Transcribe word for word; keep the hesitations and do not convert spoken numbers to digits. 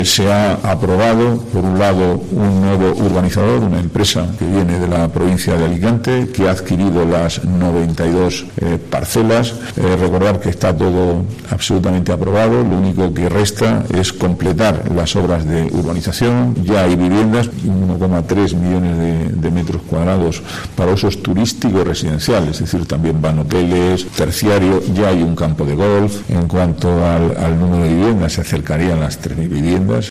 Se ha aprobado, por un lado, un nuevo urbanizador, una empresa que viene de la provincia de Alicante, que ha adquirido las noventa y dos eh, parcelas. Eh, recordar que está todo absolutamente aprobado, lo único que resta es completar las obras de urbanización. Ya hay viviendas, uno coma tres millones de, de metros cuadrados para usos turísticos residenciales, es decir, también van hoteles, terciario, ya hay un campo de golf. En cuanto al, al número de viviendas, se acercarían las tres mil viviendas.